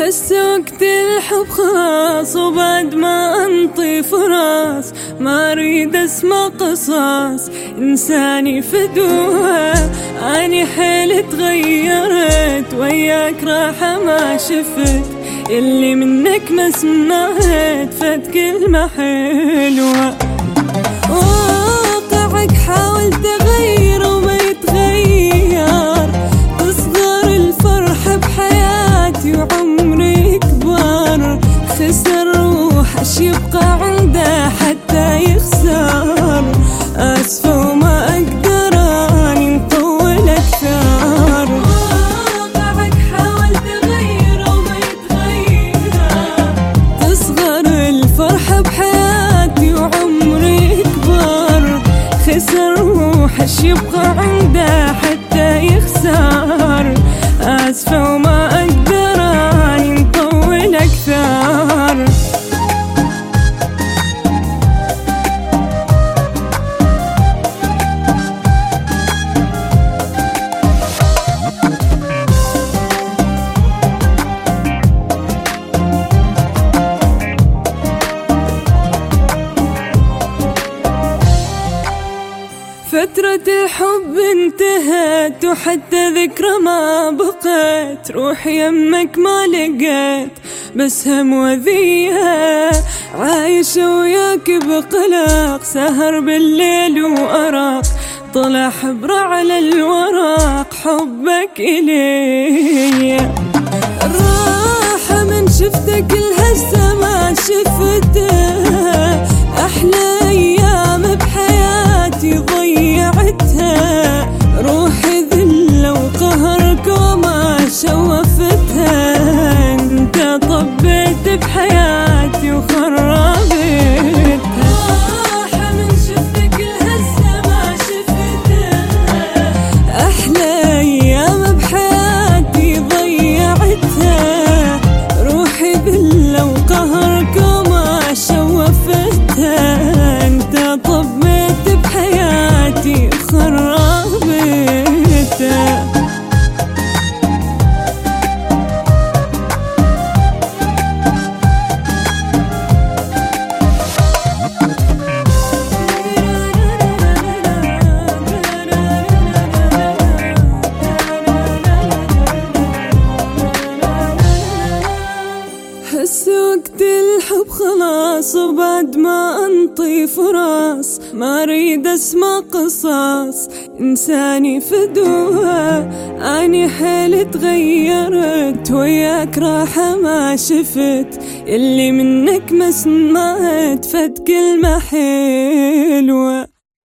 حس وقت الحب خلاص، وبعد ما انطي فراس ما اريد اسمع قصص انساني فدوها. اني حيل تغيرت وياك راحة ما شفت، اللي منك ما سمعت فات كلمة حلوة. واقعك حاولت اغير وما يتغير، تصغر الفرحة بحياتي وعمري يكبر. خسر روحش يبقى عنده حتى يخسر، اسفة وما اقدر اني نطول اكثر. واقعك حاولت اغير وما يتغير، تصغر الفرحة بحياتي وعمري يكبر. خسر روحش يبقى عنده حتى يخسر، اسفة وما اقدر اني نطول اكثر. فترة الحب انتهت وحتى ذكرى ما بقيت، روح يمك ما لقيت بس هم وذيها. عايشة وياك بقلق، سهر بالليل وأرق، طلع حبر على الورق حبك إلي. الراحة من شفتك الهجة ما شفتها، أحلى أيام بحياتي ضيعتها. روحي ذلة وقهرك وما شوفتها، انت طبيت بحياتي وخربتها. راحة من شفتك الهزة ما شفتها، أحلى أيام بحياتي ضيعتها. روحي ذلة وقهرك وما شوفتها، انت طبيت بحياتي خربتها. حس وقت الحب خلاص، وبعد ما انطي فراس ما اريد اسمع قصص انساني فدوها. اني حيل تغيرت وياك راحة ما شفت، اللي منك ما سمعت فات كلمة حلوة.